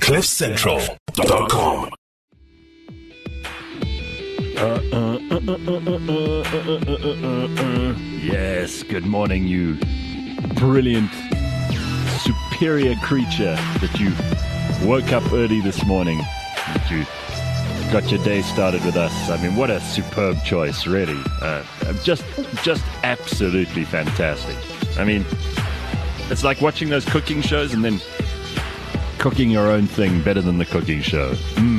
CliffCentral.com. Yes, good morning, you brilliant, superior creature that you woke up early this morning, that you got your day started with us. I mean, what a superb choice, really. Just absolutely fantastic. I mean, it's like watching those cooking shows and then cooking your own thing better than the cooking show.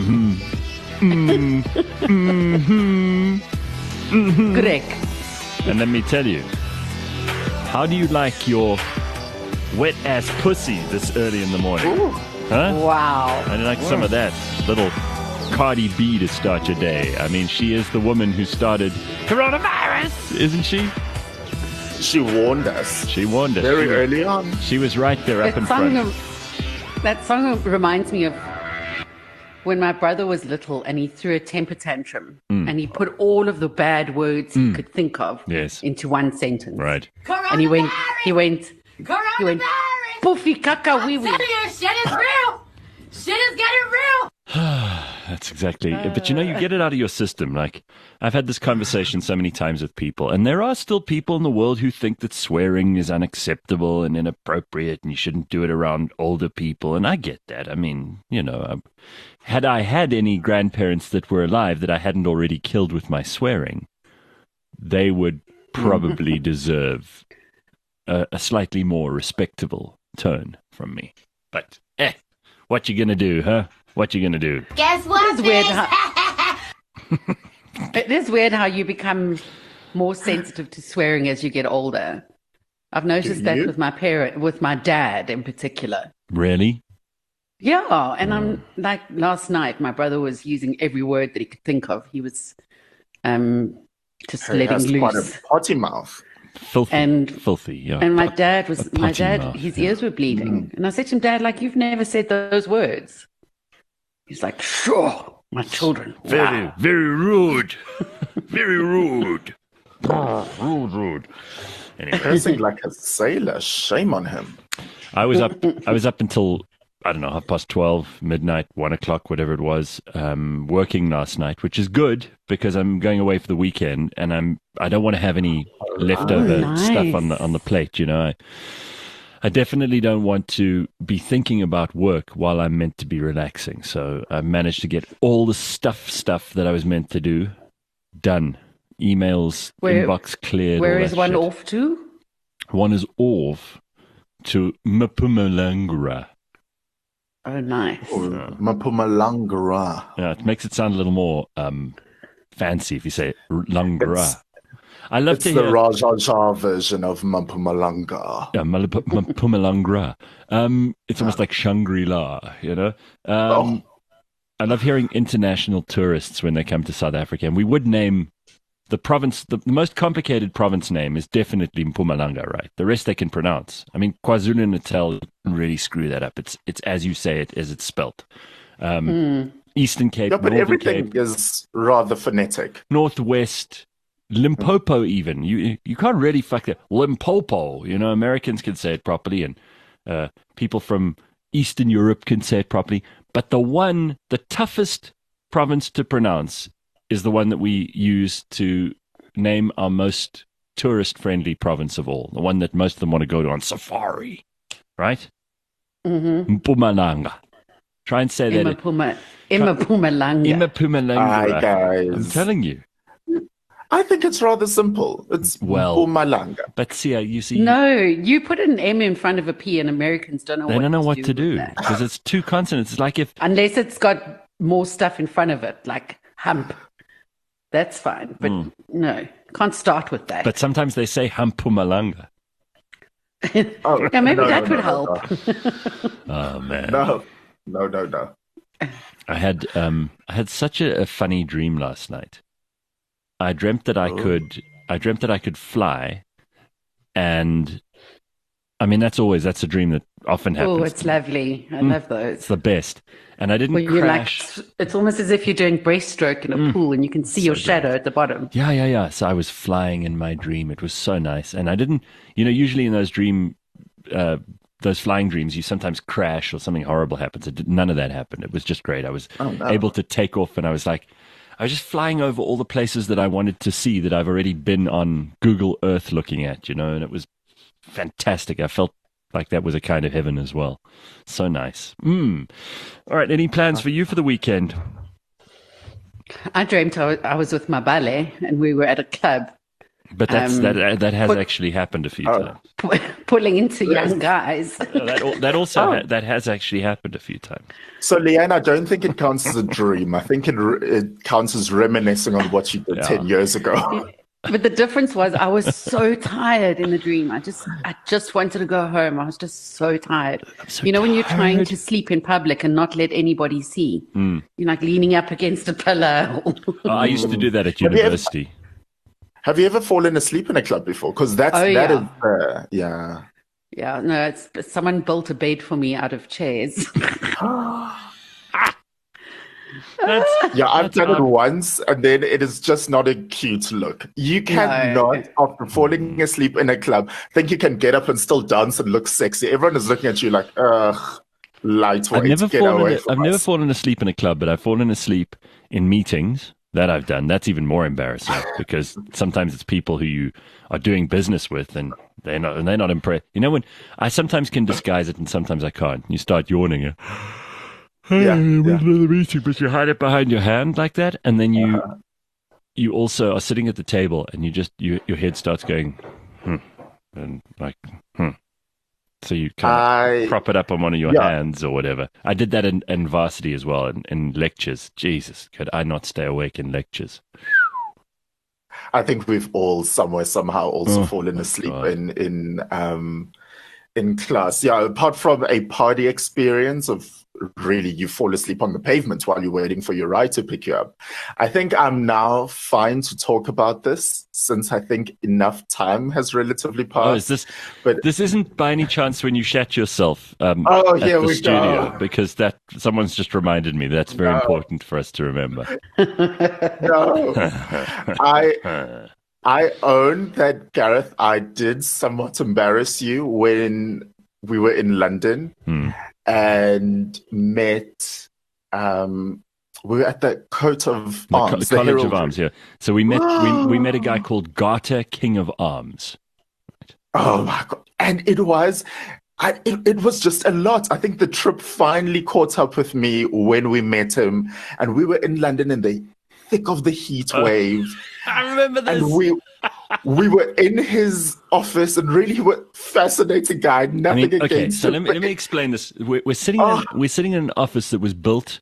Correct. And let me tell you, how do you like your wet ass pussy this early in the morning? Ooh. Huh? Wow. I like some of that little Cardi B to start your day. I mean, she is the woman who started coronavirus, isn't she? She warned us. She warned us very early on. She was right there up in front. That song reminds me of when my brother was little and he threw a temper tantrum and he put all of the bad words he could think of into one sentence. Right. And he went, poofy caca wee wee. I'm telling you, shit is real. Shit is getting real. That's exactly. But you know, you get it out of your system. Like, I've had this conversation so many times with people, and there are still people in the world who think that swearing is unacceptable and inappropriate, and you shouldn't do it around older people. And I get that. I mean, you know, had I had any grandparents that were alive that I hadn't already killed with my swearing, they would probably deserve a slightly more respectable tone from me. But, what you gonna do, huh? What you gonna do? Guess what? It is weird how you become more sensitive to swearing as you get older. I've noticed that with my dad in particular. Really? Yeah, and I'm like last night, my brother was using every word that he could think of. He was just letting loose. Quite a potty mouth. Filthy, yeah. And my dad, mouth, his ears were bleeding. And I said to him, Dad, like, you've never said those words. He's like, sure, my children. Very, very rude. Very rude. Rude. Anyway. Cursing like a sailor. Shame on him. I was up until, I don't know, 12:30, midnight, 1 o'clock, whatever it was, working last night, which is good because I'm going away for the weekend and I don't want to have any leftover stuff on the plate, you know. I definitely don't want to be thinking about work while I'm meant to be relaxing. So I managed to get all the stuff that I was meant to do done. Emails, inbox cleared. Where is one off to? One is off to Mpumalanga. Oh, nice. Mpumalanga. Yeah, it makes it sound a little more fancy if you say Langara. I love to hear the Rajaja version of Mpumalanga. Yeah, Mpumalanga. It's almost like Shangri-La, you know. I love hearing international tourists when they come to South Africa, and we would name the province. The most complicated province name is definitely Mpumalanga, right? The rest they can pronounce. I mean, KwaZulu-Natal can really screw that up. It's as you say it, as it's spelt. Eastern Cape, yeah, but Northern everything Cape, is rather phonetic. Northwest. Limpopo, even you can't really fuck that. Limpopo, you know, Americans can say it properly, and people from Eastern Europe can say it properly. But the toughest province to pronounce is the one that we use to name our most tourist-friendly province of all. The one that most of them want to go to on safari, right? Mpumalanga. Try and say that. Mpumalanga. Mpumalanga. Guys. I'm telling you. I think it's rather simple. It's Mpumalanga. But you see... No, you put an M in front of a P and Americans don't know what to do because it's two consonants. It's like if... Unless it's got more stuff in front of it, like hump. That's fine. But no, can't start with that. But sometimes they say Mpumalanga. Yeah, maybe that would help. Oh, man. No. I had such a funny dream last night. I dreamt that I could fly, and I mean that's a dream that often happens. Oh, it's lovely. I love those. It's the best. And I didn't crash. It's almost as if you're doing breaststroke in a pool and you can see your shadow at the bottom. Yeah. So I was flying in my dream. It was so nice. And I didn't, usually in those dream those flying dreams, you sometimes crash or something horrible happens. None of that happened. It was just great. I was able to take off, and I was just flying over all the places that I wanted to see that I've already been on Google Earth looking at, and it was fantastic. I felt like that was a kind of heaven as well. So nice. All right. Any plans for you for the weekend? I dreamt I was with my ballet and we were at a club. But that has actually happened a few times. Pulling into young guys. That has actually happened a few times. So, Leanne, I don't think it counts as a dream. I think it counts as reminiscing on what you did 10 years ago. But the difference was I was so tired in the dream. I just wanted to go home. I was just so tired. When you're trying to sleep in public and not let anybody see, you're like leaning up against a pillar. I used to do that at university. Have you ever fallen asleep in a club before? Because that is, yeah. Yeah, no, someone built a bed for me out of chairs. I've done it once, and then it is just not a cute look. You cannot, after falling asleep in a club, think you can get up and still dance and look sexy. Everyone is looking at you like, lightweight. I've never fallen asleep in a club, but I've fallen asleep in meetings. That I've done. That's even more embarrassing because sometimes it's people who you are doing business with and they're not impressed. When I sometimes can disguise it and sometimes I can't. You start yawning. Middle of the meeting, but you hide it behind your hand like that, and then you also are sitting at the table and your head starts going, and like, So you kind of prop it up on one of your hands or whatever. I did that in varsity as well, in lectures. Jesus, could I not stay awake in lectures? I think we've all somehow also fallen asleep in class. Yeah, apart from a party experience of really you fall asleep on the pavement while you're waiting for your ride to pick you up. I think I'm now fine to talk about this since I think enough time has relatively passed. This isn't by any chance when you shat yourself at the studio, because someone's just reminded me that's very important for us to remember. No. I own that, Gareth. I did somewhat embarrass you when we were in London and met. We were at the Coat of Arms, the College of Arms. Yeah. So we met we met a guy called Garter, King of Arms. Right. Oh my God! And it was just a lot. I think the trip finally caught up with me when we met him, and we were in London in the thick of the heat wave. I remember this. And we were in his office, and really were fascinating guy. Nothing against so him. let me explain this. We're sitting in an office that was built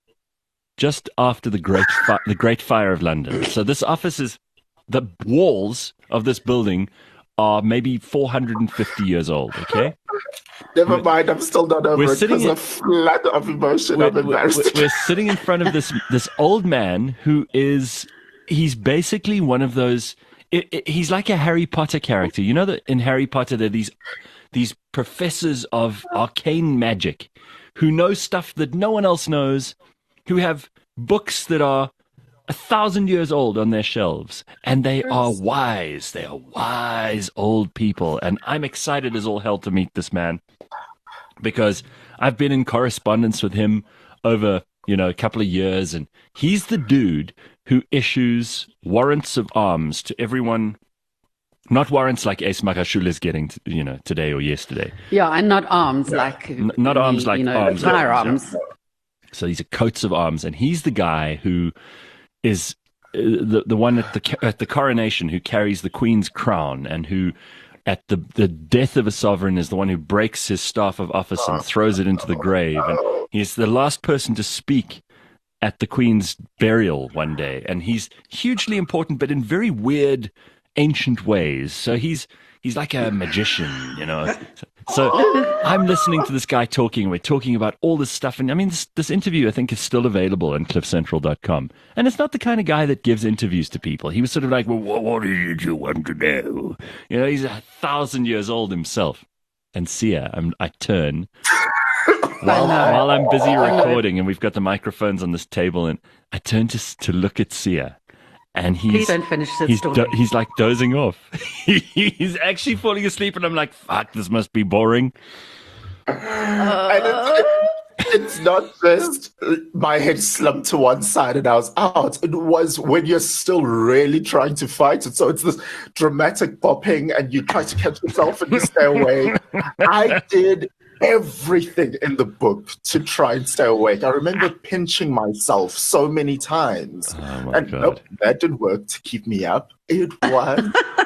just after the Great Fire of London. So this office the walls of this building are maybe 450 years old. Okay. Never mind. I'm still not over it because a flood of emotion. I'm embarrassed. We're sitting in front of this old man who he's basically one of those. He's like a Harry Potter character. You know that in Harry Potter there are these professors of arcane magic who know stuff that no one else knows, who have books that are 1,000 years old on their shelves, and they are wise. They are wise old people, and I'm excited as all hell to meet this man because I've been in correspondence with him over a couple of years, and he's the dude who issues warrants of arms to everyone. Not warrants like Ace Makashule is getting, today or yesterday. Yeah, and not arms like not arms like arms. Firearms. So these are coats of arms, and he's the guy who is the one at the coronation who carries the Queen's crown, and who, at the death of a sovereign, is the one who breaks his staff of office and throws it into the grave. And he's the last person to speak at the Queen's burial one day, and he's hugely important, but in very weird, ancient ways. So he's like a magician, So I'm listening to this guy talking. We're talking about all this stuff. And I mean, this interview, I think, is still available on cliffcentral.com. And it's not the kind of guy that gives interviews to people. He was sort of like, well, what did you want to know? He's 1,000 years old himself. And Sia, I turn while I'm busy recording, and we've got the microphones on this table, and I turn to look at Sia. And please don't finish this story. He's like dozing off. He's actually falling asleep, and I'm like, fuck, this must be boring. And it's not just my head slumped to one side and I was out. It was when you're still really trying to fight it. So it's this dramatic bopping and you try to catch yourself and you stay away. I did everything in the book to try and stay awake. I remember pinching myself so many times. God. Nope, that didn't work to keep me up. It was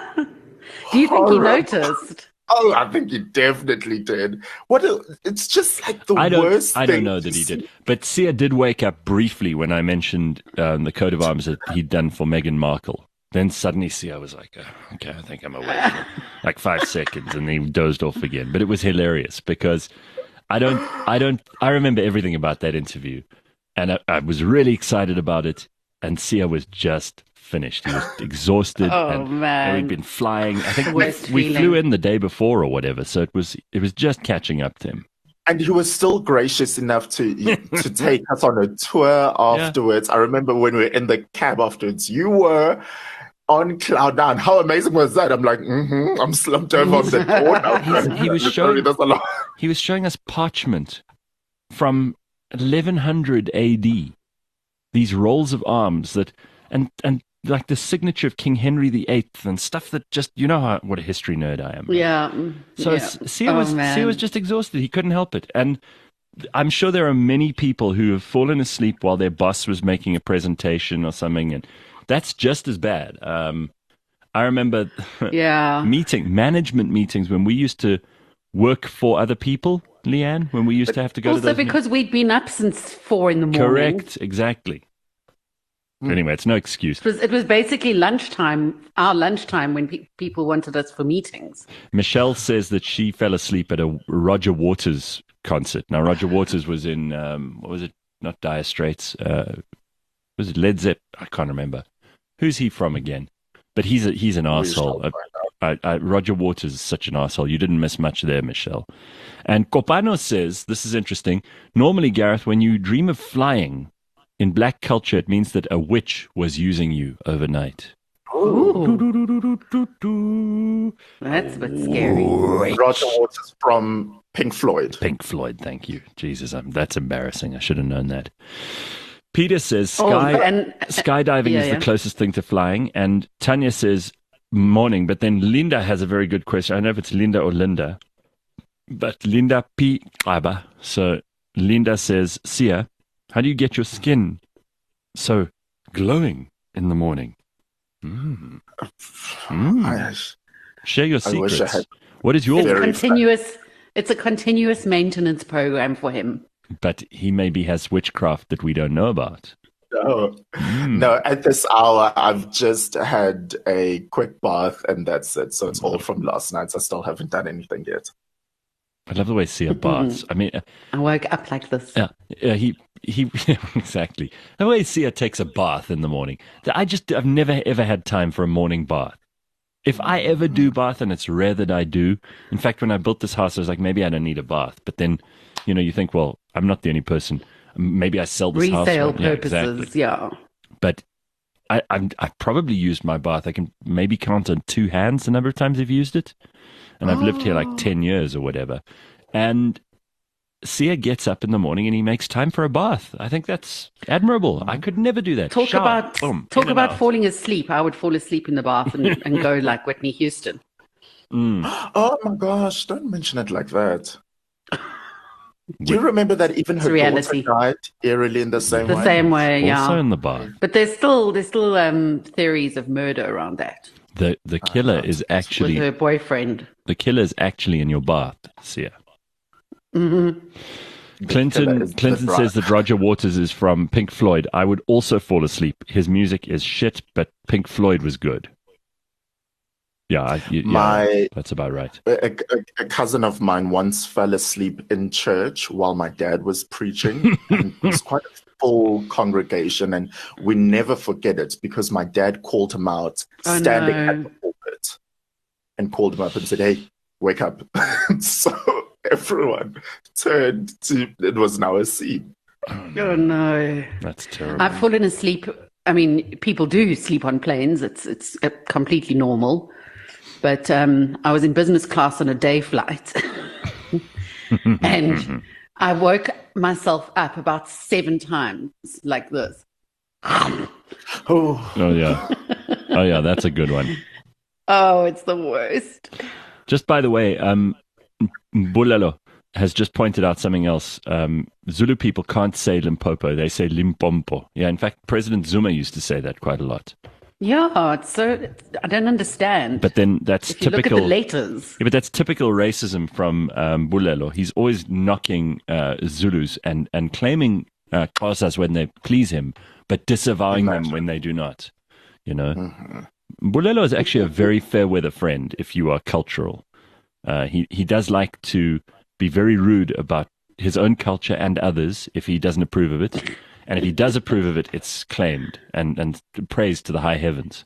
Do you think he horrible. noticed? Oh, I think he definitely did. It's just like the worst I thing don't know to that he see. did. But Sia did wake up briefly when I mentioned the coat of arms that he'd done for Meghan Markle. Then suddenly Sia was like, oh, okay, I think I'm awake. Like 5 seconds, and he dozed off again. But it was hilarious because I remember everything about that interview. And I was really excited about it. And Sia was just finished. He was exhausted. Oh, and man. we'd been flying. I think Worst we feeling. flew in the day before or whatever. So it was just catching up to him. And he was still gracious enough to take us on a tour afterwards. I remember when we were in the cab afterwards, you were on cloud nine. How amazing was that? I'm like, I'm slumped over on the door. He was showing he was showing us parchment from 1100 AD. These rolls of arms that and like the signature of King Henry VIII and stuff that just what a history nerd I am. Yeah. So yeah. Sia was just exhausted. He couldn't help it. And I'm sure there are many people who have fallen asleep while their boss was making a presentation or something, and that's just as bad. I remember management meetings when we used to work for other people, Leanne, when we used to have to go to Also those because we'd been up since 4 a.m. Correct, exactly. Anyway, it's no excuse. It was basically lunchtime, our lunchtime, when people wanted us for meetings. Michelle says that she fell asleep at a Roger Waters concert. Now, Roger Waters was in, what was it? Not Dire Straits. Was it Led Zepp? I can't remember. Who's he from again? But he's an arsehole. Roger Waters is such an arsehole. You didn't miss much there, Michelle. And Copano says, this is interesting. Normally, Gareth, when you dream of flying, in black culture, it means that a witch was using you overnight. Ooh. That's a bit scary. Roger Waters from Pink Floyd. Pink Floyd, thank you. Jesus, that's embarrassing. I should have known that. Peter says skydiving is the closest thing to flying. And Tanya says morning. But then Linda has a very good question. I don't know if it's Linda or Linda. But Linda P. Aba. So Linda says, Sia, how do you get your skin so glowing in the morning? Share your secrets. What is your... It's a continuous maintenance program for him. But he maybe has witchcraft that we don't know about. No, at this hour, I've just had a quick bath and that's it. So it's all from last night. I still haven't done anything yet. I love the way Sia baths. I mean, I woke up like this. Yeah, he exactly. The way Sia takes a bath in the morning. I've never ever had time for a morning bath. If I ever do bath, and it's rare that I do. In fact, when I built this house, I was like, maybe I don't need a bath. But then, you think, well, I'm not the only person. Maybe I sell this house. Resale purposes, yeah. But I've probably used my bath. I can maybe count on 2 hands the number of times I've used it. And I've lived here like 10 years or whatever. And Sia gets up in the morning and he makes time for a bath. I think that's admirable. I could never do that. Talk about falling asleep. I would fall asleep in the bath and go like Whitney Houston. Oh my gosh, don't mention it like that. Do you remember that even her daughter died eerily in the same way? The same way, yeah. Also in the bath. But there's still theories of murder around that. The killer is actually... With her boyfriend. The killer is actually in your bath, Sia. Mm-hmm. Clinton says that Roger Waters is from Pink Floyd. I would also fall asleep. His music is shit, but Pink Floyd was good. Yeah, that's about right. A cousin of mine once fell asleep in church while my dad was preaching. And it was quite a full congregation, and we never forget it because my dad called him out standing at the pulpit and called him up and said, "Hey, wake up." So everyone turned to, it was now a scene. Oh no. That's terrible. I've fallen asleep. I mean, people do sleep on planes. It's completely normal. But I was in business class on a day flight. And I woke myself up about 7 times like this. Oh, yeah. Oh, yeah, that's a good one. Oh, it's the worst. Just by the way, Bulelo has just pointed out something else. Zulu people can't say Limpopo, they say Limpompo. Yeah, in fact, President Zuma used to say that quite a lot. Yeah, it's so, I don't understand. But then that's if you typical. look at the letters. Yeah, but that's typical racism from Bulelo. He's always knocking Zulus and claiming Xhosas when they please him, but disavowing them when they do not. You know, Bulelo is actually a very fair weather friend if you are cultural. He does like to be very rude about his own culture and others if he doesn't approve of it. And if he does approve of it, it's claimed and praised to the high heavens.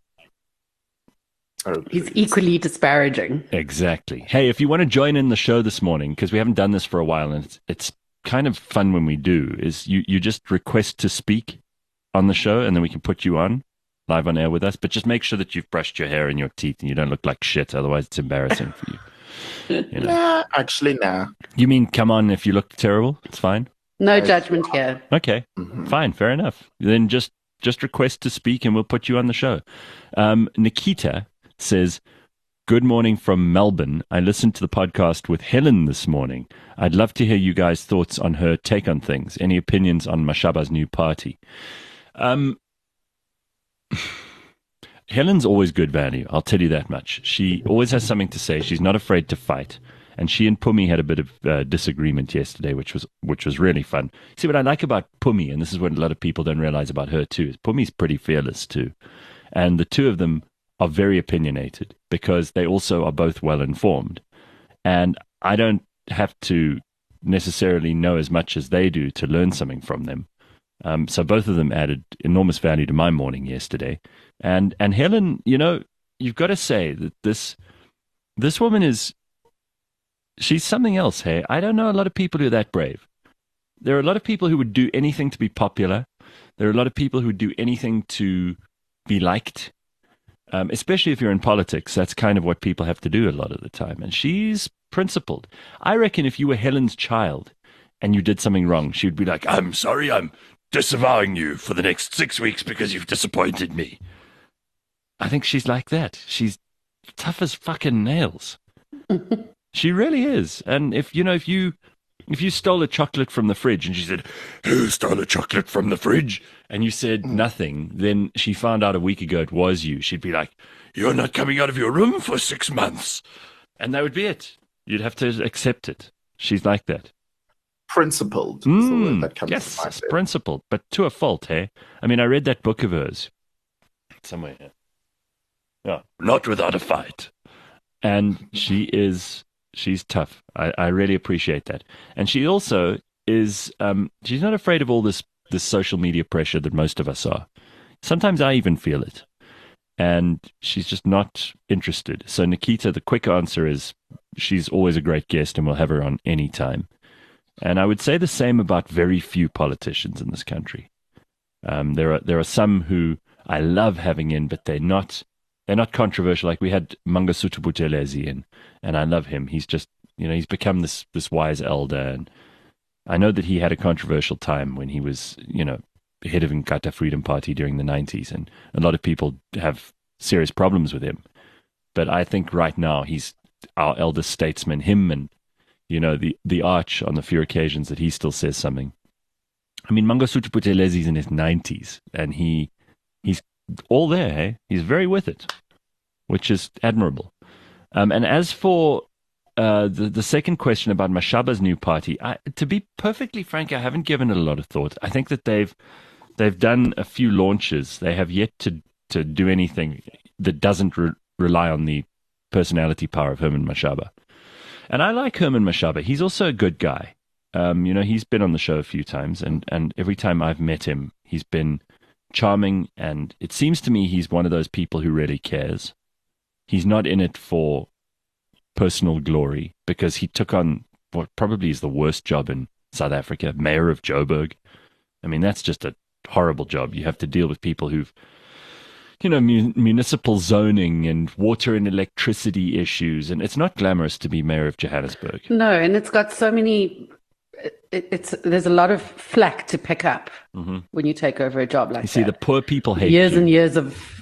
He's equally disparaging. Exactly. Hey, if you want to join in the show this morning, because we haven't done this for a while, and it's kind of fun when we do, is you just request to speak on the show, and then we can put you on live on air with us. But just make sure that you've brushed your hair and your teeth, and you don't look like shit. Otherwise, it's embarrassing for you. You know? nah, actually, nah. You mean come on if you look terrible? It's fine. No judgment here. Okay, fine, fair enough. Then just request to speak, and we'll put you on the show. Nikita says, "Good morning from Melbourne. I listened to the podcast with Helen this morning. I'd love to hear you guys' thoughts on her take on things. Any opinions on Mashaba's new party?" Helen's always good value, I'll tell you that much. She always has something to say. She's not afraid to fight. And she and Pumi had a bit of disagreement yesterday, which was really fun. See, what I like about Pumi, and this is what a lot of people don't realize about her too, is Pumi's pretty fearless too. And the two of them are very opinionated because they also are both well informed. And I don't have to necessarily know as much as they do to learn something from them. So both of them added enormous value to my morning yesterday. And Helen, you know, you've got to say that this woman she's something else, hey? I don't know a lot of people who are that brave. There are a lot of people who would do anything to be popular. There are a lot of people who would do anything to be liked. Especially if you're in politics, that's kind of what people have to do a lot of the time. And she's principled. I reckon if you were Helen's child and you did something wrong, she would be like, "I'm sorry, I'm disavowing you for the next 6 weeks because you've disappointed me." I think she's like that. She's tough as fucking nails. She really is. And if you stole a chocolate from the fridge and she said, "Who stole a chocolate from the fridge?" and you said nothing, then she found out a week ago it was you. She'd be like, "You're not coming out of your room for 6 months." And that would be it. You'd have to accept it. She's like that. Principled. Is the word that comes yes, to mind. principled, but to a fault, hey? I mean, I read that book of hers somewhere here. Yeah, Not Without a Fight. And she's tough. I really appreciate that. And she also is, she's not afraid of all this social media pressure that most of us are. Sometimes I even feel it. And she's just not interested. So Nikita, the quick answer is she's always a great guest and we'll have her on any time. And I would say the same about very few politicians in this country. There are some who I love having in, but they're not controversial. Like we had Mangosuthu Buthelezi in, and I love him. He's just, he's become this wise elder. And I know that he had a controversial time when he was, head of Inkatha Freedom Party during the 90s, and a lot of people have serious problems with him. But I think right now he's our eldest statesman, him and, the arch on the few occasions that he still says something. I mean, Mangosuthu Buthelezi's in his 90s, and he's all there, hey? He's very with it, which is admirable. And as for the second question about Mashaba's new party, to be perfectly frank, I haven't given it a lot of thought. I think that they've done a few launches. They have yet to do anything that doesn't rely on the personality power of Herman Mashaba. And I like Herman Mashaba. He's also a good guy. He's been on the show a few times, and every time I've met him, he's been charming, and it seems to me he's one of those people who really cares. He's not in it for personal glory, because he took on what probably is the worst job in South Africa, mayor of Joburg. I mean, that's just a horrible job. You have to deal with people who've, municipal zoning and water and electricity issues. And it's not glamorous to be mayor of Johannesburg. No, and it's got so many. There's a lot of flack to pick up when you take over a job like that. You see, the poor people hate years you. and years of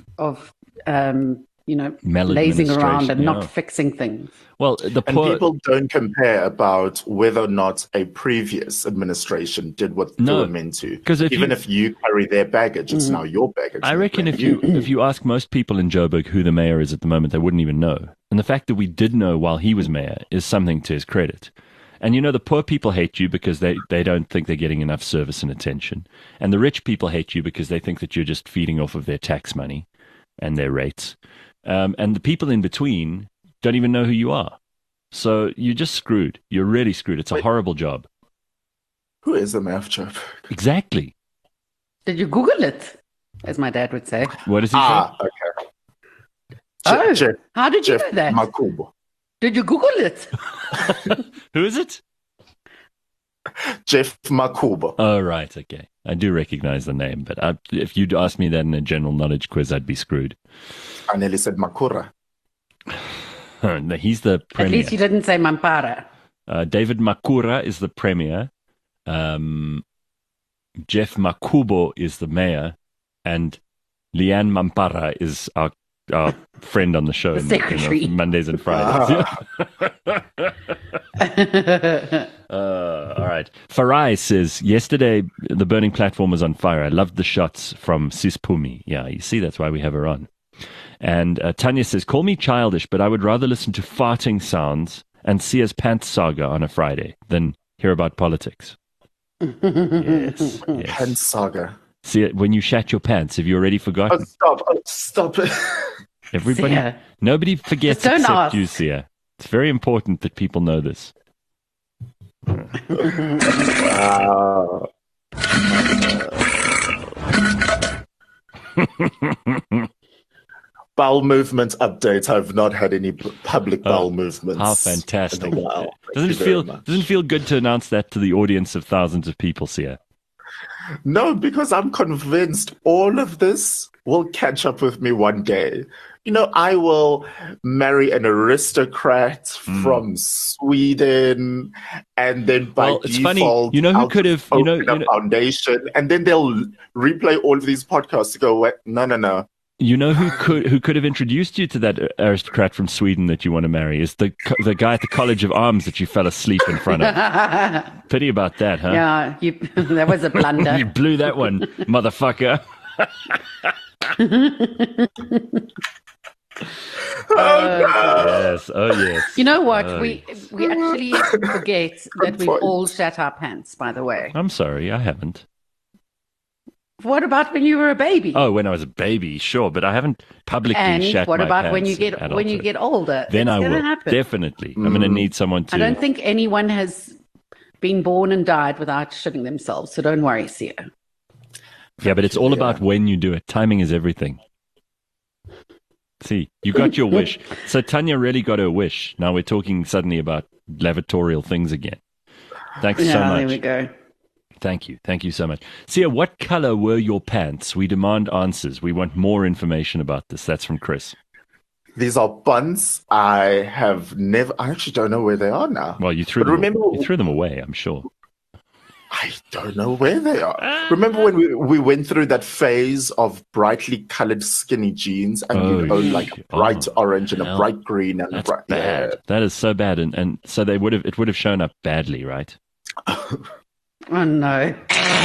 lazing around and not fixing things. Well, people don't compare about whether or not a previous administration did what they were meant to. Because if you carry their baggage, it's now your baggage. I reckon if you ask most people in Joburg who the mayor is at the moment, they wouldn't even know. And the fact that we did know while he was mayor is something to his credit. And the poor people hate you because they don't think they're getting enough service and attention. And the rich people hate you because they think that you're just feeding off of their tax money and their rates. And the people in between don't even know who you are. So you're just screwed. You're really screwed. It's a horrible job. Who is the mayor of Joburg? Exactly. Did you Google it, as my dad would say? What does he say? Okay. How did you know that? Makubo. Did you Google it? Who is it? Jeff Makubo. Oh, right. Okay. I do recognize the name, but if you'd asked me that in a general knowledge quiz, I'd be screwed. I nearly said Makura. No, he's the premier. At least you didn't say Mampara. David Makura is the premier. Jeff Makubo is the mayor. And Leanne Mampara is our friend on the show. The secretary. Mondays and Fridays. All right. Farai says, yesterday the burning platform was on fire. I loved the shots from Sispumi. Yeah, you see, that's why we have her on. And Tanya says, call me childish, but I would rather listen to farting sounds and Sia's pants saga on a Friday than hear about politics. Yes. Pants saga. See, when you shat your pants, have you already forgotten? Stop it. Everybody, Sia. Nobody forgets Just don't except ask. you, Sia. It's very important that people know this. Bowel movement updates. I've not had any public bowel movements. How fantastic. in a while. Doesn't it feel good to announce that to the audience of thousands of people, Sia? No, because I'm convinced all of this will catch up with me one day. I will marry an aristocrat from Sweden, and then by it's default, funny. Who could have, open a foundation, and then they'll replay all of these podcasts to go, no. Who could have introduced you to that aristocrat from Sweden that you want to marry is the guy at the College of Arms that you fell asleep in front of. Pity about that, huh? Yeah, that was a blunder. You blew that one, motherfucker. Yes. Oh, yes. You know what? We actually forget that we've all shat our pants, by the way. I'm sorry, I haven't. What about when you were a baby? Oh, when I was a baby, sure, but I haven't publicly and shat what my about pants when you at get older? Then It's I gonna will. happen. Definitely. I'm going to need someone to. I don't think anyone has been born and died without shitting themselves, so don't worry, Sia. Yeah, but it's all about when you do it. Timing is everything. See, you got your wish. So Tanya really got her wish. Now we're talking suddenly about lavatorial things again. Thanks so much. There we go. Thank you. Thank you so much. Sia, what color were your pants? We demand answers. We want more information about this. That's from Chris. These are buns. I actually don't know where they are now. Well, you threw them away, I'm sure. I don't know where they are. Remember when we went through that phase of brightly colored skinny jeans and like a bright orange and a bright green and That's a bright bad. yeah. That is so bad, and so it would have shown up badly, right? Oh no.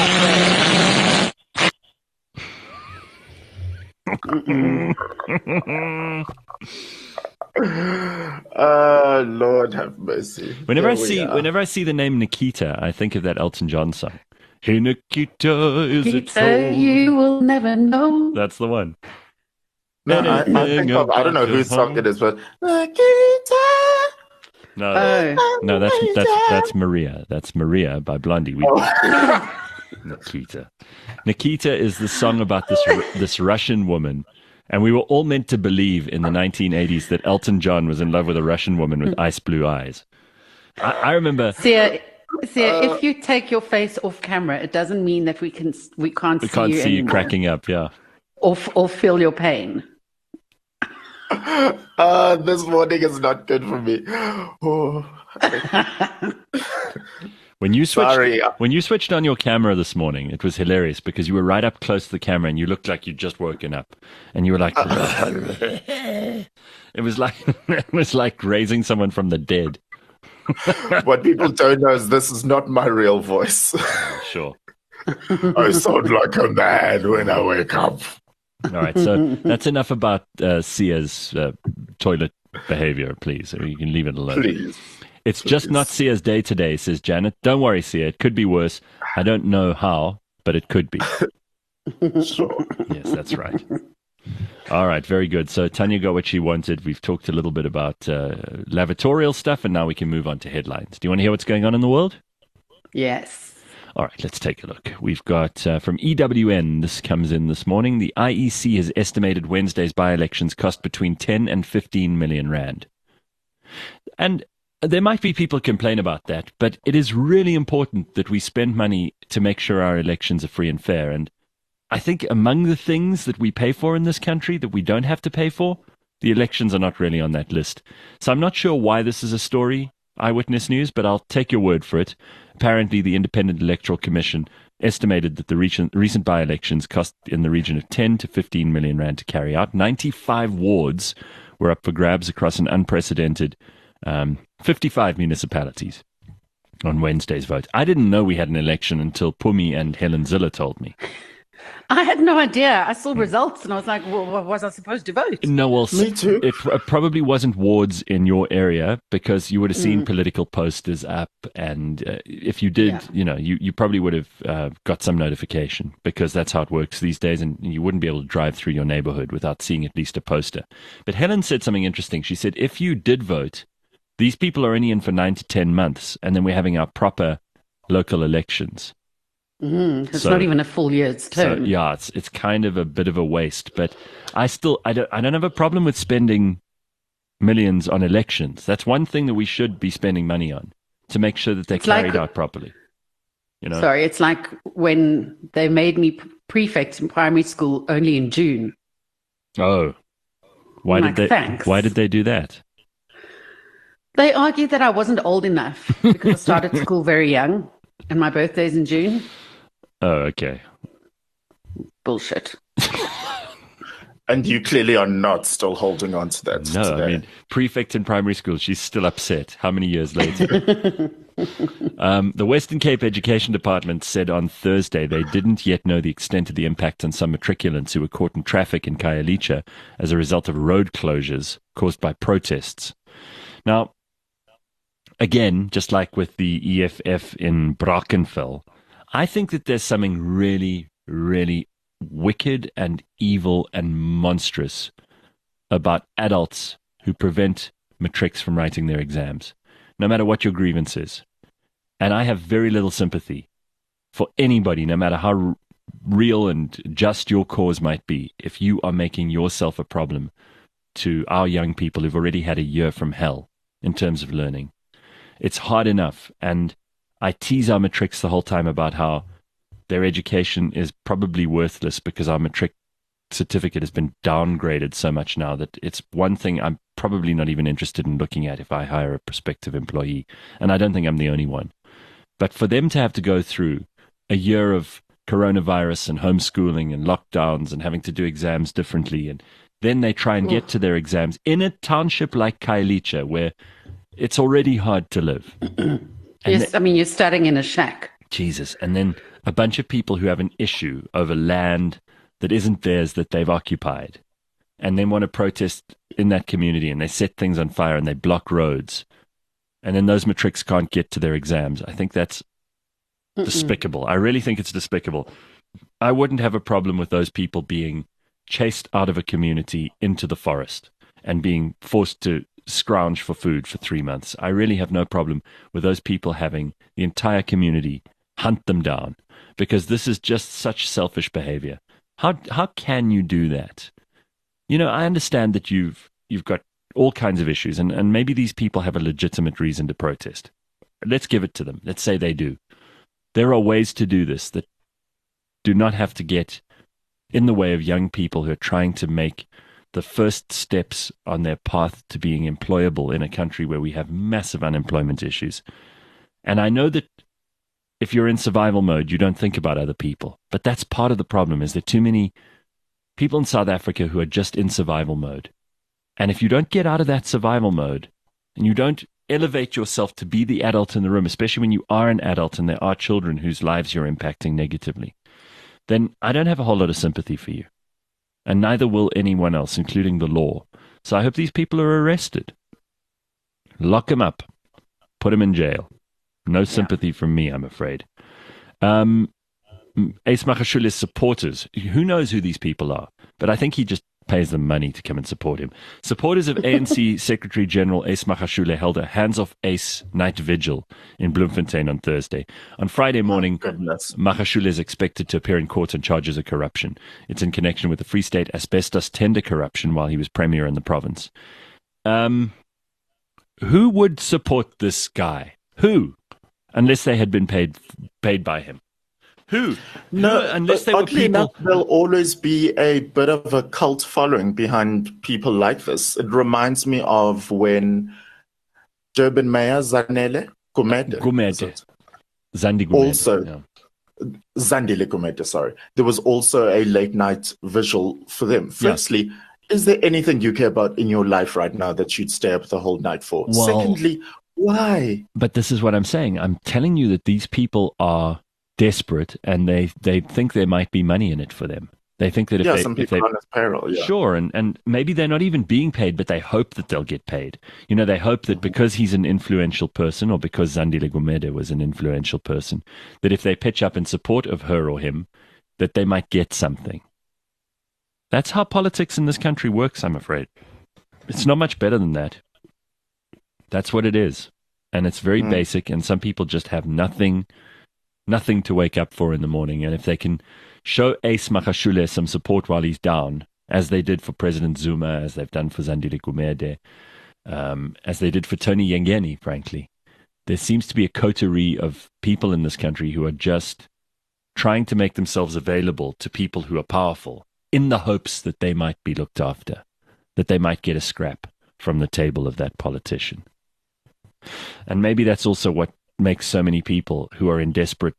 Lord have mercy. Whenever I see the name Nikita, I think of that Elton John song. Hey Nikita, is it so? Pizza, you will never know. That's the one. No, I don't know whose song it is, but Nikita. No, that's Maria. That's Maria by Blondie. Nikita. Nikita is the song about this Russian woman, and we were all meant to believe in the 1980s that Elton John was in love with a Russian woman with ice blue eyes. I remember. Sia, if you take your face off camera, it doesn't mean that we can't see you cracking up. Yeah. or feel your pain. This morning is not good for me. Oh. When you Sorry. switched on your camera this morning, it was hilarious because you were right up close to the camera and you looked like you'd just woken up, and you were like, it was like raising someone from the dead. What people don't know is this is not my real voice. Sure. I sound like a man when I wake up. All right, so that's enough about Sia's toilet behavior, please. Or you can leave it alone. Please. It's just not Sia's day today, says Janet. Don't worry, Sia. It could be worse. I don't know how, but it could be. Sure. Yes, that's right. All right, very good. So Tanya got what she wanted. We've talked a little bit about lavatorial stuff, and now we can move on to headlines. Do you want to hear what's going on in the world? Yes. All right, let's take a look. We've got from EWN, this comes in this morning. The IEC has estimated Wednesday's by-elections cost between 10 and 15 million rand. And there might be people complain about that, but it is really important that we spend money to make sure our elections are free and fair. And I think among the things that we pay for in this country that we don't have to pay for, the elections are not really on that list. So I'm not sure why this is a story, Eyewitness News, but I'll take your word for it. Apparently, the Independent Electoral Commission estimated that the recent by-elections cost in the region of 10 to 15 million rand to carry out. 95 wards were up for grabs across an unprecedented 55 municipalities on Wednesday's vote. I didn't know we had an election until Pumi and Helen Ziller told me. I had no idea. I saw results and I was like, well, was I supposed to vote? No, well, Me too. It probably wasn't wards in your area because you would have seen political posters up, and if you did, you probably would have got some notification because that's how it works these days, and you wouldn't be able to drive through your neighborhood without seeing at least a poster. But Helen said something interesting. She said, if you did vote, these people are only in for 9 to 10 months, and then we're having our proper local elections. It's not even a full year's term. So, yeah, it's kind of a bit of a waste, but I don't have a problem with spending millions on elections. That's one thing that we should be spending money on to make sure that they're carried out properly. Sorry, it's like when they made me prefect in primary school only in June. Oh, why did they do that? They argued that I wasn't old enough because I started school very young and my birthday's in June. Oh, okay. Bullshit. And you clearly are not still holding on to that. No, today. I mean, prefect in primary school, she's still upset. How many years later? The Western Cape Education Department said on Thursday they didn't yet know the extent of the impact on some matriculants who were caught in traffic in Khayelitsha as a result of road closures caused by protests. Now, again, just like with the EFF in Brackenfell, I think that there's something really, really wicked and evil and monstrous about adults who prevent matrics from writing their exams, no matter what your grievance is. And I have very little sympathy for anybody, no matter how real and just your cause might be, if you are making yourself a problem to our young people who've already had a year from hell in terms of learning. It's hard enough, and I tease our matrics the whole time about how their education is probably worthless because our matric certificate has been downgraded so much now that it's one thing I'm probably not even interested in looking at if I hire a prospective employee. And I don't think I'm the only one. But for them to have to go through a year of coronavirus and homeschooling and lockdowns and having to do exams differently, and then they try and get to their exams in a township like Khayelitsha where it's already hard to live. Yes, I mean, you're studying in a shack. Jesus. And then a bunch of people who have an issue over land that isn't theirs that they've occupied and then want to protest in that community, and they set things on fire and they block roads. And then those matrics can't get to their exams. I think that's despicable. I really think it's despicable. I wouldn't have a problem with those people being chased out of a community into the forest and being forced to scrounge for food for 3 months. I really have no problem with those people having the entire community hunt them down, because this is just such selfish behavior. How can you do that? I understand that you've got all kinds of issues, and maybe these people have a legitimate reason to protest. Let's give it to them. Let's say they do. There are ways to do this that do not have to get in the way of young people who are trying to make the first steps on their path to being employable in a country where we have massive unemployment issues. And I know that if you're in survival mode, you don't think about other people. But that's part of the problem, is there too many people in South Africa who are just in survival mode. And if you don't get out of that survival mode and you don't elevate yourself to be the adult in the room, especially when you are an adult and there are children whose lives you're impacting negatively, then I don't have a whole lot of sympathy for you. And neither will anyone else, including the law. So I hope these people are arrested. Lock them up. Put them in jail. No sympathy from me, I'm afraid. Ace Magashule's supporters, who knows who these people are, but I think he just pays them money to come and support him. Supporters of ANC Secretary General Ace Magashule held a hands-off Ace night vigil in Bloemfontein on Thursday. On Friday morning, Magashule is expected to appear in court on charges of corruption. It's in connection with the Free State asbestos tender corruption while he was premier in the province. Who would support this guy? Who? Unless they had been paid by him. Who? No, unless they were people. Enough, there'll always be a bit of a cult following behind people like this. It reminds me of when Durban Mayor Zandile Gumede. Zandi Gumede. Also, Zandile Gumede, sorry. There was also a late night visual for them. Firstly, is there anything you care about in your life right now that you'd stay up the whole night for? Well, secondly, why? But this is what I'm saying. I'm telling you that these people are desperate, and they think there might be money in it for them. They think that if they on his payroll, sure, and maybe they're not even being paid, but they hope that they'll get paid. You know, they hope that because he's an influential person, or because Zandile Gumede was an influential person, that if they pitch up in support of her or him, that they might get something. That's how politics in this country works, I'm afraid. It's not much better than that. That's what it is. And it's very basic, and some people just have nothing to wake up for in the morning. And if they can show Ace Magashule some support while he's down, as they did for President Zuma, as they've done for Zandile Gumede, as they did for Tony Yengeni, frankly, there seems to be a coterie of people in this country who are just trying to make themselves available to people who are powerful in the hopes that they might be looked after, that they might get a scrap from the table of that politician. And maybe that's also what makes so many people who are in desperate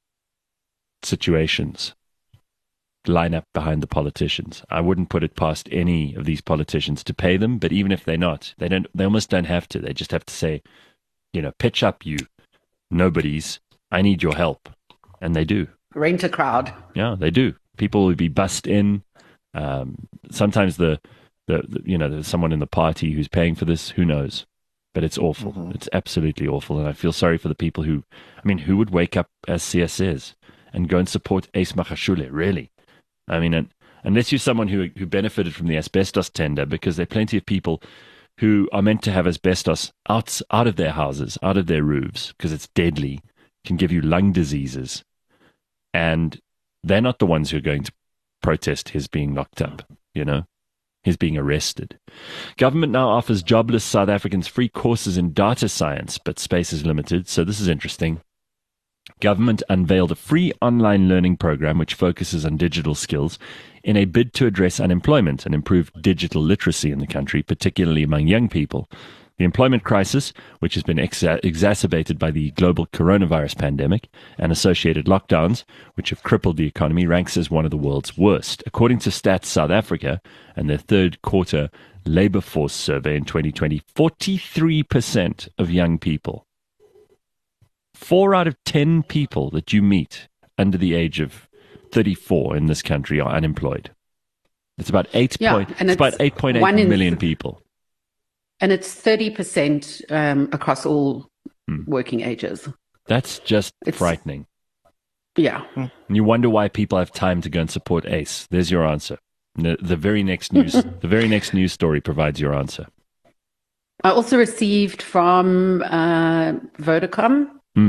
situations line up behind the politicians. I wouldn't put it past any of these politicians to pay them, but even if they're not, they almost don't have to. They just have to say, pitch up, you nobodies, I need your help. And they do. Rent a crowd. Yeah, they do. People would be bussed in. Sometimes there's someone in the party who's paying for this, who knows? But it's awful. Mm-hmm. It's absolutely awful. And I feel sorry for the people who would wake up as CS is and go and support Ace Magashule, really? I mean, unless you're someone who benefited from the asbestos tender, because there are plenty of people who are meant to have asbestos out of their houses, out of their roofs, because it's deadly, can give you lung diseases. And they're not the ones who are going to protest his being locked up, He's being arrested. Government now offers jobless South Africans free courses in data science, but space is limited, so this is interesting. Government unveiled a free online learning program which focuses on digital skills in a bid to address unemployment and improve digital literacy in the country, particularly among young people. The employment crisis, which has been exacerbated by the global coronavirus pandemic and associated lockdowns, which have crippled the economy, ranks as one of the world's worst. According to Stats South Africa and their third quarter labor force survey in 2020, 43% of young people, 4 out of 10 people that you meet under the age of 34 in this country are unemployed. It's about 8.8 million people. And it's 30% across all working ages. It's frightening. Yeah. You wonder why people have time to go and support Ace. There's your answer. The very next news story provides your answer. I also received from Vodacom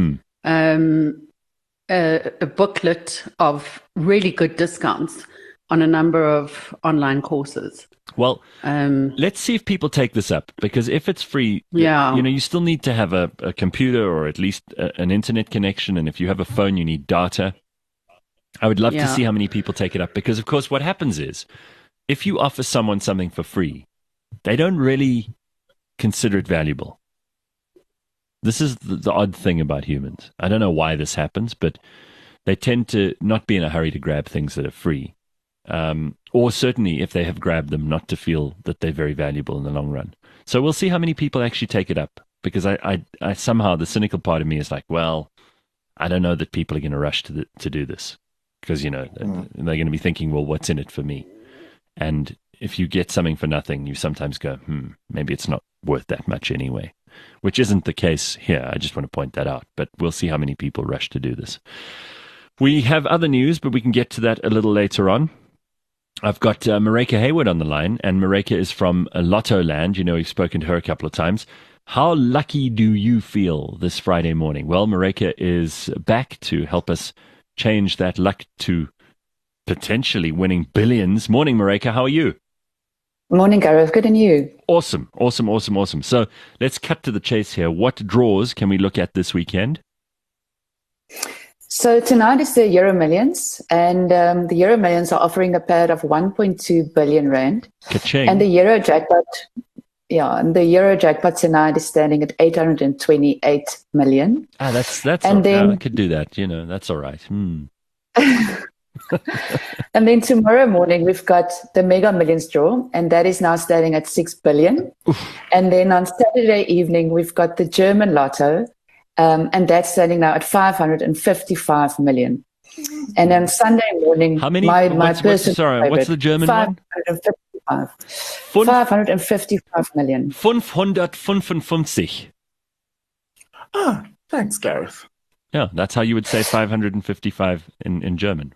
a booklet of really good discounts on a number of online courses. Well, let's see if people take this up, because if it's free, you still need to have a computer or at least an internet connection. And if you have a phone, you need data. I would love to Yeah. see how many people take it up because, of course, what happens is if you offer someone something for free, they don't really consider it valuable. This is the odd thing about humans. I don't know why this happens, but they tend to not be in a hurry to grab things that are free. Or certainly if they have grabbed them, not to feel that they're very valuable in the long run. So we'll see how many people actually take it up because I somehow the cynical part of me is like, well, I don't know that people are going to rush to do this because, they're going to be thinking, well, what's in it for me? And if you get something for nothing, you sometimes go, maybe it's not worth that much anyway, which isn't the case here. I just want to point that out, but we'll see how many people rush to do this. We have other news, but we can get to that a little later on. I've got Mareka Hayward on the line, and Mareka is from Lotto Land. We've spoken to her a couple of times. How lucky do you feel this Friday morning? Well, Mareka is back to help us change that luck to potentially winning billions. Morning, Mareka. How are you? Morning, Gareth. Good, and you? Awesome. So let's cut to the chase here. What draws can we look at this weekend? So tonight is the Euro Millions, and the Euro Millions are offering a payout of 1.2 billion rand. Ka-ching. And the Euro jackpot tonight is standing at 828 million. That's and then, I could do that. That's all right. And then tomorrow morning we've got the Mega Millions draw, and that is now standing at 6 billion. Oof. And then on Saturday evening we've got the German Lotto, and that's standing now at 555 million. And on Sunday morning, how many? What's the German 555. one? 555 million. 555. Thanks, Gareth. Yeah, that's how you would say 555 in German.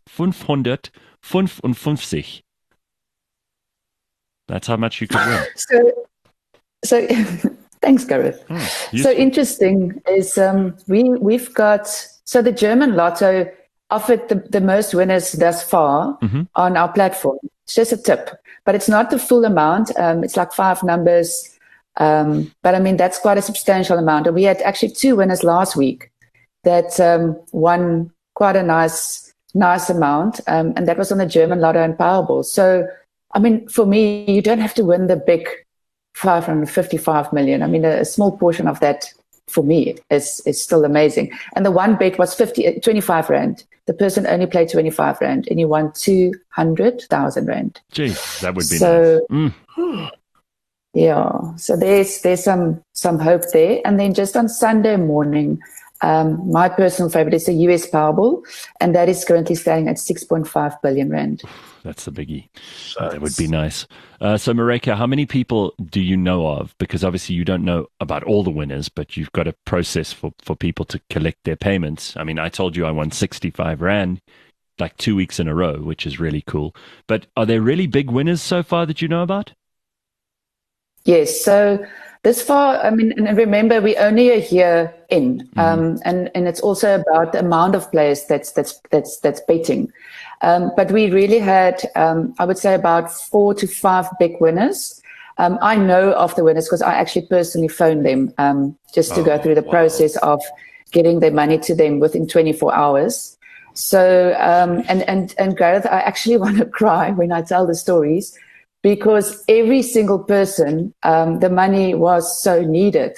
555. That's how much you could win. So thanks, Gareth. So interesting is we've got, so the German Lotto offered the most winners thus far on our platform. It's just a tip, but it's not the full amount. It's like 5 numbers. But I mean, that's quite a substantial amount. And we had actually 2 winners last week that won quite a nice amount. And that was on the German Lotto and Powerball. So, I mean, for me, you don't have to win the big 555 million. I mean, a small portion of that for me is still amazing. And the one bet was 25 rand. The person only played 25 rand and he won 200,000 rand. Gee, that would be nice. Yeah, so there's some hope there. And then just on Sunday morning, my personal favorite is the US Powerball, and that is currently standing at 6.5 billion rand. That's the biggie. That would be nice. So, Mareka, how many people do you know of? Because obviously you don't know about all the winners, but you've got a process for people to collect their payments. I mean, I told you I won 65 rand like 2 weeks in a row, which is really cool. But are there really big winners so far that you know about? Yes. So this far, I mean, and remember, we're only a year in, and it's also about the amount of players that's betting. But we really had, I would say, about 4 to 5 big winners. I know of the winners because I actually personally phoned them just to go through the process of getting their money to them within 24 hours. So, and Gareth, I actually want to cry when I tell the stories, because every single person, the money was so needed.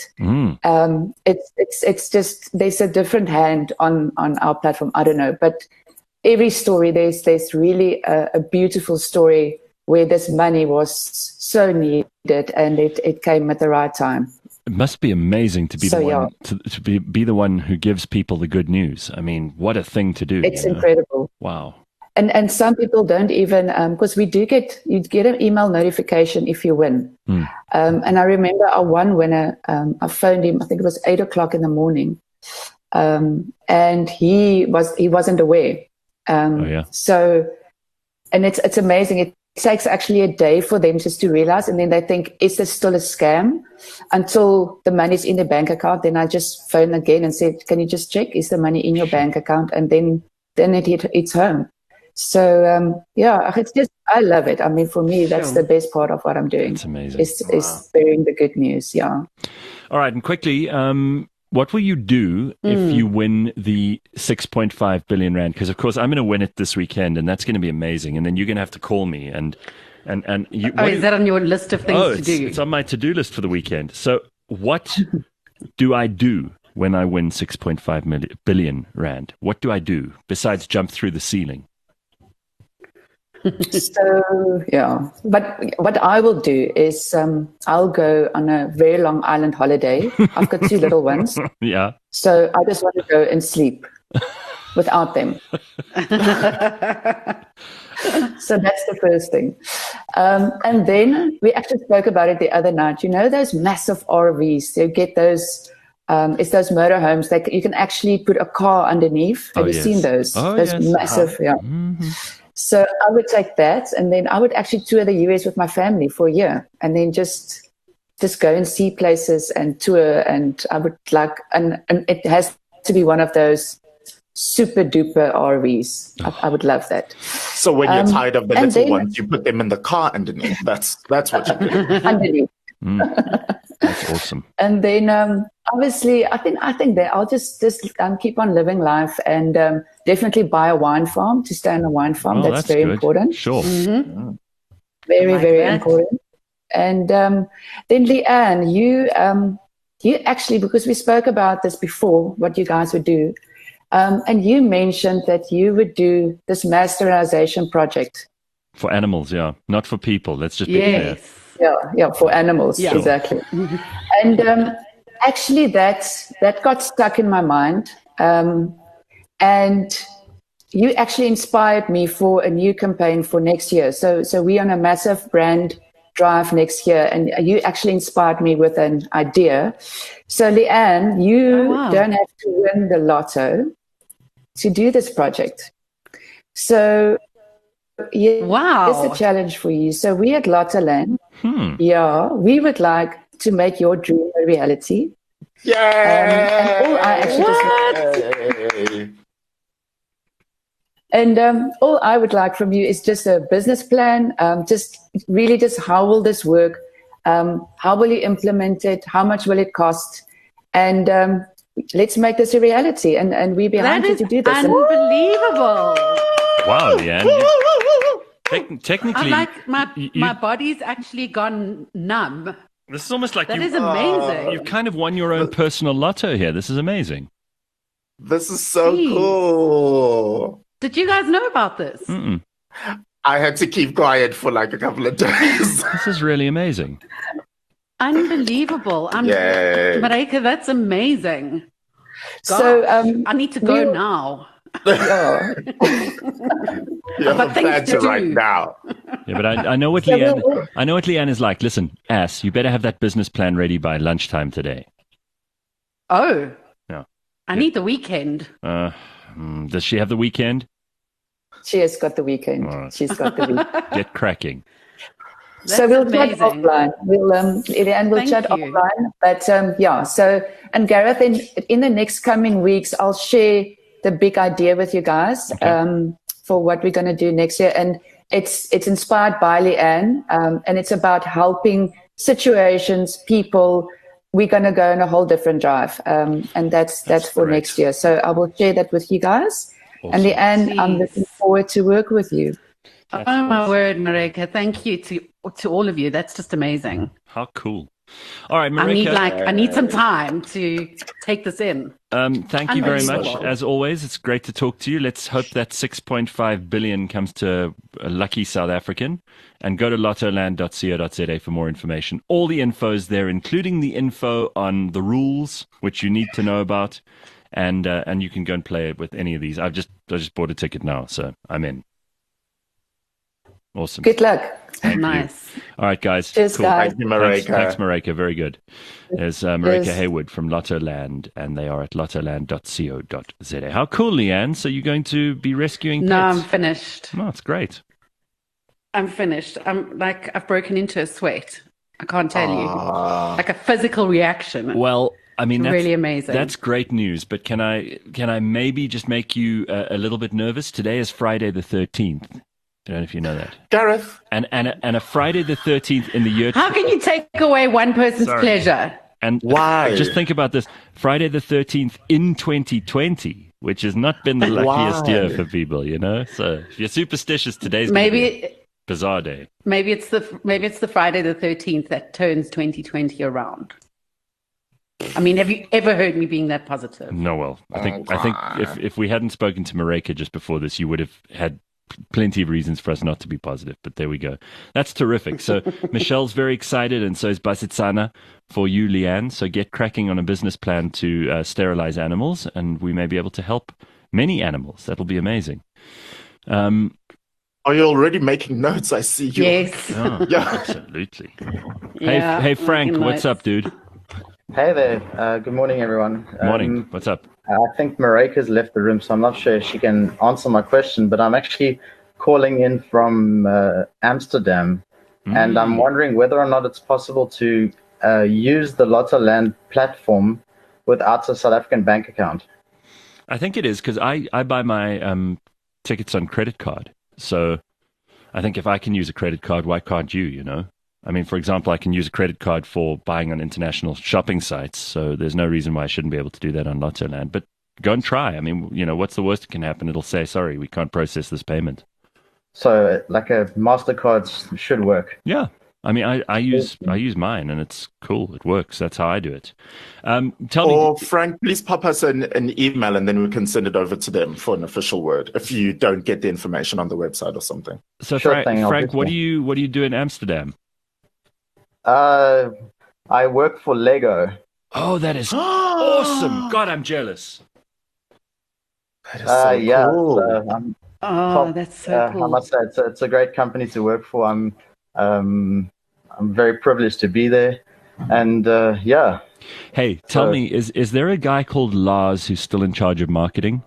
It's just, there's a different hand on our platform. I don't know, but every story, there's really a beautiful story where this money was so needed and it came at the right time. It must be amazing to be one to be the one who gives people the good news. I mean, what a thing to do. It's incredible. Wow. And some people don't even, because you get an email notification if you win. And I remember our one winner, I phoned him, I think it was 8 o'clock in the morning. And he wasn't aware. So, and it's amazing. It takes actually a day for them just to realize. And then they think, is this still a scam? Until the money's in the bank account. Then I just phoned again and said, can you just check? Is the money in your bank account? And then it's home. So, it's just, I love it. I mean, for me, that's the best part of what I'm doing. It's amazing. Is bearing the good news. Yeah. All right. And quickly, What will you do if you win the 6.5 billion rand? Because of course I'm going to win it this weekend, and that's going to be amazing. And then you're going to have to call me and you. Is that on your list of things to do? It's on my to-do list for the weekend. So what do I do when I win 6.5 billion rand? What do I do besides jump through the ceiling? So, yeah. But what I will do is I'll go on a very long island holiday. I've got 2 little ones. Yeah. So I just want to go and sleep without them. So that's the first thing. And then we actually spoke about it the other night. You know those massive RVs? You get those... it's those motorhomes that you can actually put a car underneath. Have you seen those? Those massive, yeah. Mm-hmm. So I would take that, and then I would actually tour the US with my family for a year, and then just go and see places and tour. And I would like, and it has to be one of those super duper RVs. I would love that. So when you're tired of the little ones, you put them in the car underneath. That's what you do. Underneath. That's awesome. And then obviously I think that I'll just keep on living life, and definitely buy a wine farm, to stay on a wine farm. That's very good. Important. Sure. Mm-hmm. Very, very important. And then Leanne, you actually, because we spoke about this before, what you guys would do, and you mentioned that you would do this mass sterilization project. For animals, yeah. Not for people. Let's just be clear. Yeah, for animals, exactly. And actually, that got stuck in my mind. And you actually inspired me for a new campaign for next year. So we're on a massive brand drive next year, and you actually inspired me with an idea. So Leanne, you don't have to win the lotto to do this project. So here's a challenge for you. So we at Lottoland, we would like to make your dream a reality. Yeah. All I would like from you is just a business plan. Just how will this work? How will you implement it? How much will it cost? And let's make this a reality. And we're behind you to do this. Unbelievable. Wow, Leanne. Technically, my body's actually gone numb. This is almost like that is amazing. You've kind of won your own personal lotto here. This is amazing. This is so cool. Did you guys know about this? Mm-mm. I had to keep quiet for like a couple of days. This is really amazing. Unbelievable. Marika, that's amazing. Gosh, so I need to go now. But things to right now. Yeah, but I know what Leanne. I know what Leanne is like. Listen, you better have that business plan ready by lunchtime today. Oh, yeah. I need the weekend. Does she have the weekend? She has got the weekend. Right. She's got the weekend. Get cracking. So we'll chat offline. We'll chat offline. But So, and Gareth, in the next coming weeks, I'll share the big idea with you guys for what we're going to do next year. And it's inspired by Leanne, and it's about helping situations, people. We're going to go on a whole different drive, and that's for great. Next year. So I will share that with you guys. Awesome. And Leanne, I'm looking forward to work with you. That's my word, Marika. Thank you to all of you. That's just amazing. How cool. All right, Marika. I need some time to take this in. Thank you very much. As always, it's great to talk to you. Let's hope that 6.5 billion comes to a lucky South African. And go to lottoland.co.za for more information. All the info is there, including the info on the rules, which you need to know about. And you can go and play it with any of these. I just bought a ticket now, so I'm in. Awesome. Good luck. Nice. All right, guys. Cheers, cool. guys. Thank you, Marika. Thanks, Marika. Very good. There's Marika Haywood from Lottoland, and they are at lottoland.co.za. How cool, Leanne. So you're going to be rescuing pets? No, I'm finished. Oh, it's great. I'm finished. I've broken into a sweat. I can't tell you. Like a physical reaction. Well, I mean, that's really amazing. That's great news. But can I maybe just make you a little bit nervous? Today is Friday the 13th. I don't know if you know that. Gareth. And a Friday the 13th in the year... How can you take away one person's pleasure? And Why? just think about this. Friday the 13th in 2020, which has not been the luckiest year for people, you know? So if you're superstitious, today's maybe a bizarre day. Maybe it's the Friday the 13th that turns 2020 around. I mean, have you ever heard me being that positive? No, well, I think if we hadn't spoken to Mareka just before this, you would have had plenty of reasons for us not to be positive, but there we go. That's terrific. So Michelle's very excited, and so is Basitsana for you, Leanne. So get cracking on a business plan to sterilize animals, and we may be able to help many animals. That'll be amazing. Are you already making notes? I see you. Yes. Oh, yeah, absolutely. Hey, Frank, what's up, dude? Hey there. Good morning, everyone. Morning. What's up? I think Mareka's left the room, so I'm not sure if she can answer my question, but I'm actually calling in from Amsterdam, and I'm wondering whether or not it's possible to use the Lottoland platform without a South African bank account. I think it is, because I buy my tickets on credit card. So I think if I can use a credit card, why can't you, you know? I mean, for example, I can use a credit card for buying on international shopping sites, so there's no reason why I shouldn't be able to do that on Lottoland. But go and try. I mean, you know, what's the worst that can happen? It'll say, sorry, we can't process this payment. So, like a MasterCard should work. Yeah. I mean, I use mine, and it's cool. It works. That's how I do it. Tell me, Frank, please pop us an email, and then we can send it over to them for an official word if you don't get the information on the website or something. So, Frank, what do you do in Amsterdam? I work for Lego. Oh, that is awesome! God, I'm jealous. That is so cool. That's so cool. I must say, it's a great company to work for. I'm very privileged to be there, and yeah. Hey, tell me, is there a guy called Lars who's still in charge of marketing?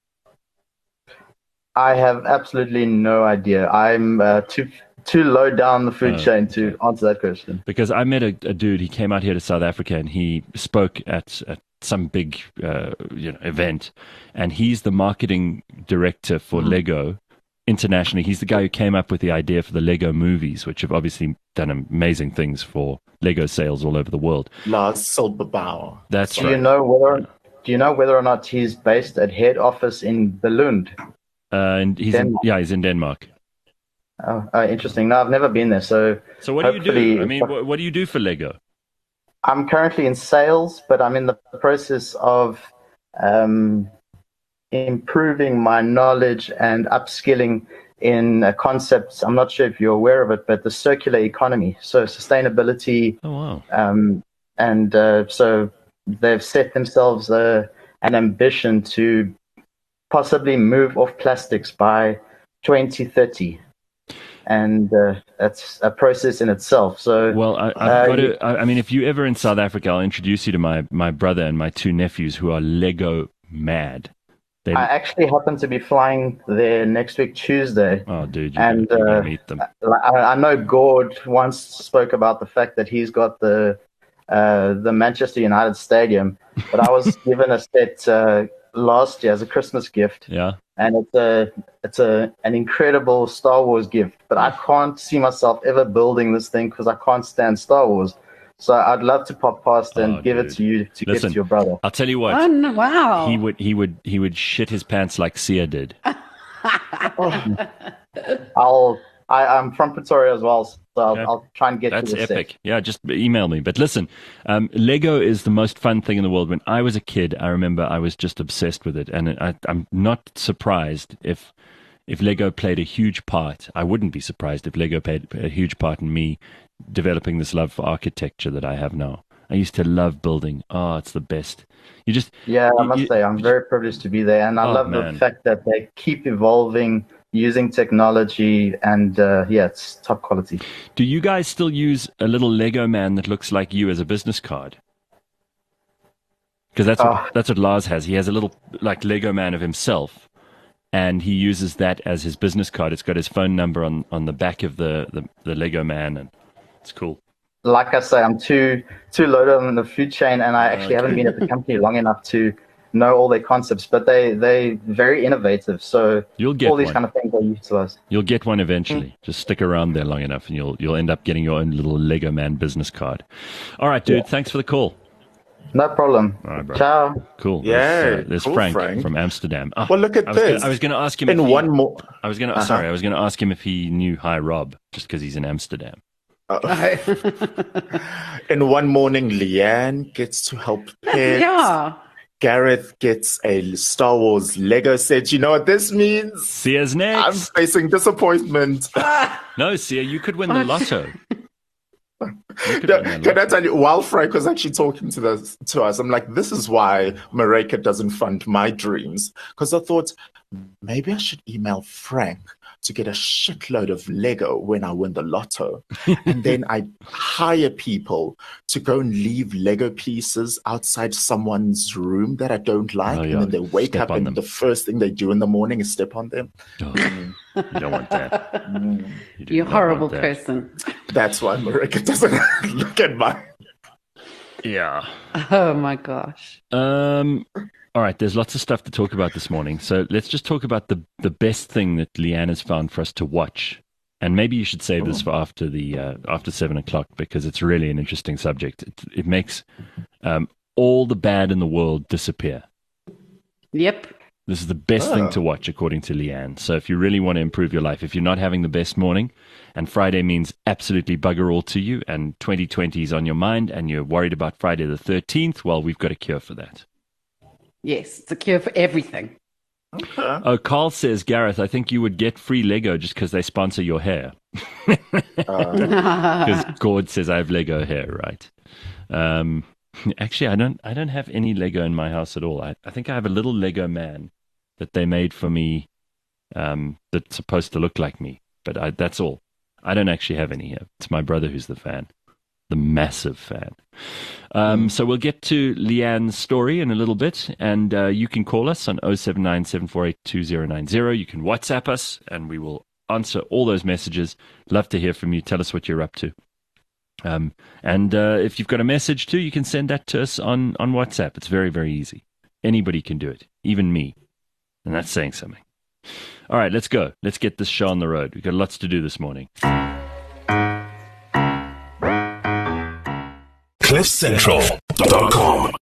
I have absolutely no idea. I'm too low down the food chain to answer that question. Because I met a dude. He came out here to South Africa, and he spoke at some big event, and he's the marketing director for Lego internationally. He's the guy who came up with the idea for the Lego movies, which have obviously done amazing things for Lego sales all over the world. Lars Silberbauer. That's right. Do you know whether or not he's based at head office in Billund? And he's in Denmark. Oh, interesting. No, I've never been there. So what do you do? I mean, what do you do for Lego? I'm currently in sales, but I'm in the process of improving my knowledge and upskilling in concepts. I'm not sure if you're aware of it, but the circular economy, so sustainability. Oh, wow. And so they've set themselves an ambition to possibly move off plastics by 2030. And that's a process in itself. So, well, I mean, if you're ever in South Africa, I'll introduce you to my brother and my two nephews who are Lego mad. I actually happen to be flying there next week, Tuesday. Oh, dude, you're gonna meet them. I know Gord once spoke about the fact that he's got the Manchester United Stadium, but I was given a set last year as a Christmas gift. Yeah. And it's an incredible Star Wars gift, but I can't see myself ever building this thing because I can't stand Star Wars. So I'd love to pop past and give it to you to give to your brother. I'll tell you what. Oh, no, wow. He would shit his pants like Sia did. I'm from Pretoria as well, so I'll try and get to the That's epic. set. Yeah, just email me. But listen, Lego is the most fun thing in the world. When I was a kid, I remember I was just obsessed with it. And I'm not surprised if Lego played a huge part. I wouldn't be surprised if Lego played a huge part in me developing this love for architecture that I have now. I used to love building. Oh, it's the best. I must say, I'm very privileged to be there. And I love the fact that they keep evolving using technology, and it's top quality. Do you guys still use a little Lego man that looks like you as a business card? Because that's what Lars has. He has a little like Lego man of himself, and he uses that as his business card. It's got his phone number on the back of the Lego man, and it's cool. Like I say, I'm too low on the food chain, and I actually haven't been at the company long enough to know all their concepts, but they're very innovative. So you'll get all these kind of things are utilized. You'll get one eventually. Just stick around there long enough, and you'll end up getting your own little Lego man business card. All right, dude. Yeah. Thanks for the call. No problem. All right, bro. Ciao. Cool. Yeah, there's cool, Frank from Amsterdam. Oh, well, look at this. I was going to ask him in one more. I was going to ask him if he knew Hi Rob, just because he's in Amsterdam. In one morning, Leanne gets to help Pet. Yeah. Gareth gets a Star Wars Lego set. You know what this means? Sia's next. I'm facing disappointment. No, Sia, you could win the lotto. Can I tell you, while Frank was actually talking to us, I'm like, this is why Mareka doesn't fund my dreams. Because I thought, maybe I should email Frank to get a shitload of Lego when I win the lotto. And then I hire people to go and leave Lego pieces outside someone's room that I don't like. Oh, yeah. And then they wake Step up on and them. the first thing they do in the morning is step on them. Oh, you don't want that. You do You're a not horrible want that. person. That's why Mareka doesn't look at mine. Yeah. Oh my gosh. All right, there's lots of stuff to talk about this morning. So let's just talk about the best thing that Leanne has found for us to watch. And maybe you should save this for after 7:00 because it's really an interesting subject. It makes all the bad in the world disappear. Yep. This is the best thing to watch, according to Leanne. So if you really want to improve your life, if you're not having the best morning, and Friday means absolutely bugger all to you, and 2020 is on your mind, and you're worried about Friday the 13th, well, we've got a cure for that. Yes, it's a cure for everything. Okay. Oh, Carl says, Gareth, I think you would get free Lego just because they sponsor your hair. Because Gord says I have Lego hair, right? Actually, I don't have any Lego in my house at all. I think I have a little Lego man that they made for me that's supposed to look like me. But that's all. I don't actually have any here. It's my brother who's the fan. The massive fan. So we'll get to Leanne's story in a little bit, and you can call us on 079-748-2090. You can WhatsApp us, and we will answer all those messages. Love to hear from you. Tell us what you're up to. And if you've got a message too, you can send that to us on WhatsApp. It's very, very easy. Anybody can do it, even me. And that's saying something. All right, let's go. Let's get this show on the road. We've got lots to do this morning. CliffCentral.com